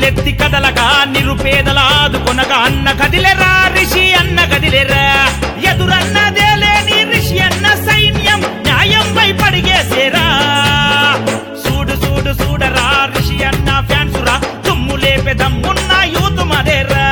పిడికిలెత్తి కదలగా నిరుపేదలాదుకొనగా అన్న కదిలేరా రిషి అన్న కదిలేరా ఎదురన్నదే లేని రిషి అన్న సైన్యం న్యాయంపై పడిగేసేరా చూడు చూడు చూడరా రిషి అన్న ఫ్యాన్సురా తుమ్ము లేపెదమ్మున్న యూత్ మదేరా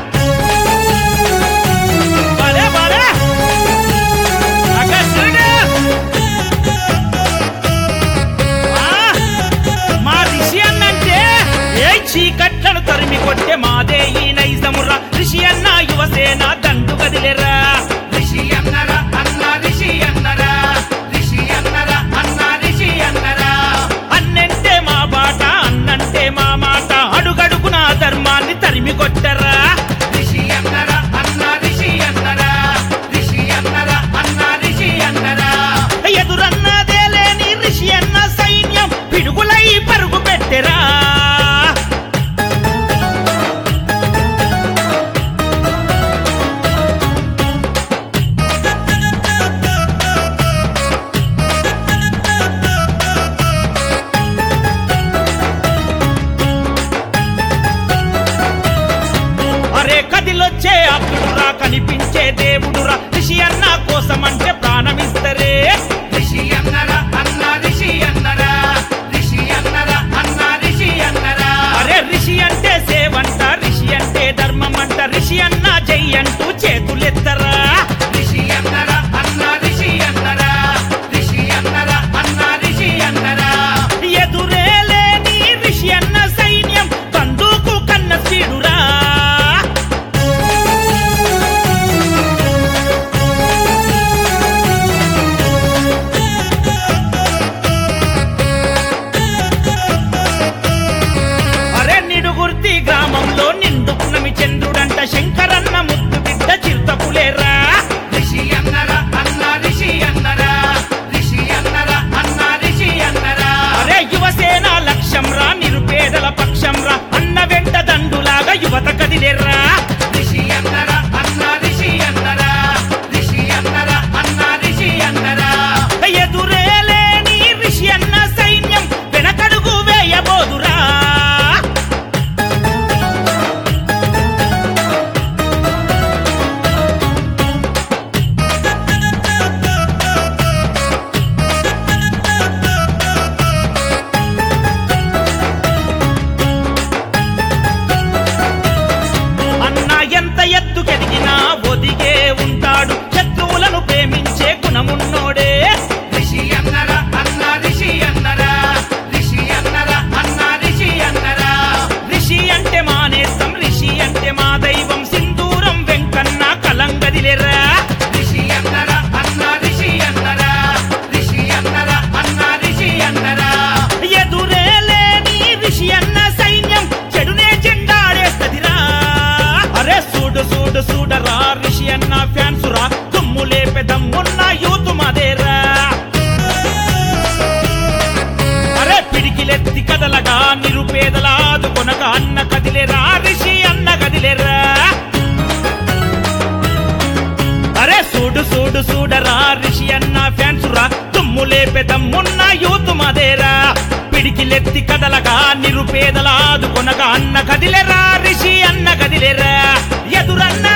చీకట్లను తరిమి కొట్టే మాదే ఈ నైజమురా రిషి అన్న యువసేన దండు కదిలేరా రిషి అన్నరా అన్న రిషి అన్నరా రిషి అన్నరా అన్న రిషి అన్నరా అన్నంటే మా బాట అన్నంటే మా మాట అడుగడుగున ధర్మాన్ని తరిమి కొట్టరా రిషి అన్నరా అన్న రిషి అన్నరా రిషి అన్నరా అన్న రిషి అన్నరా ఎదురన్నదే లేని రిషి అన్న సైన్యం పిడుగులై పరుగు పెట్టెరా కదిలొచ్చే అప్పుడురా కనిపించే దేవుడురా రిషి అన్న కోసమంటే ప్రాణమిస్తరే రిషి అన్నరా అన్న రిషి అన్నరా రిషి అన్నరా అన్న రిషి అన్నరా అరే రిషి అంటే సేవంట రిషి అంటే ధర్మం అంట రిషి అన్న జై అంటూ చేతులెత్తరా రిషి అన్నరా అన్న రిషి అన్నరా రిషి అన్నరా అన్న రిషి అన్నరా ఎదురే లేని రిషి అన్న సైన్యం బందూకు కన్న చీడురా గ్రామంలో నిండు పునమి చంద్రుడంట శంకరన్న ముద్దు బిడ్డ చిరుతపులేరా రిషి అన్నరా అన్న రిషి అన్నరా రిషి అన్నరా అన్న రిషి అన్నరా అరే యువసేన లక్ష్యం రా నిరుపేదల పక్షం రా అన్న వెంట దండులాగా యువత కదిలేరా రిషి అన్నరా అన్న రిషి అన్నరా రిషి అన్నరా అన్న రిషి అన్నరా ఎదురే లేని రిషి అన్న సైన్యం వెనకడుగు వేయబోదురా ఎంత ఎత్తుకెదిగినా ఒదిగే ఉంటాడు శత్రువులను ప్రేమించే గుణమున్నోడే రిషి అన్నరా అన్న రిషి అన్నరా రిషి అన్నరా అన్న రిషి అన్నరా రిషి అంటే మా నేస్తం రిషి అంటే మా దైవం సింధూరం వెంకన్న కలంగదిలేరా రిషి అన్నరా అన్న రిషి అన్నరా రిషి అన్నరా అన్న రిషి అన్నరా ఎదురే లేని రిషి అన్న సైన్యం చెడునే జెండాడేస్తదిరా అరే చూడు చూడు చూడరా రిషి అన్న ఫ్యాన్సురా తుమ్ము లేపెదమ్మున్న యూత్ మదేరా అరే పిడికిలెత్తి కదలగా నిరుపేదలాదుకొనగా అన్న కదిలేరా రిషి అన్న కదిలేరా అరే చూడు చూడు చూడరా రిషి అన్న ఫ్యాన్సురా తుమ్ము లేపెదమ్మున్న యూత్ మదేరా పిడికిలెత్తి కదలగా నిరుపేదలాదుకొనగా అన్న కదిలేరా రిషి అన్న కదిలేరా ఎదురన్న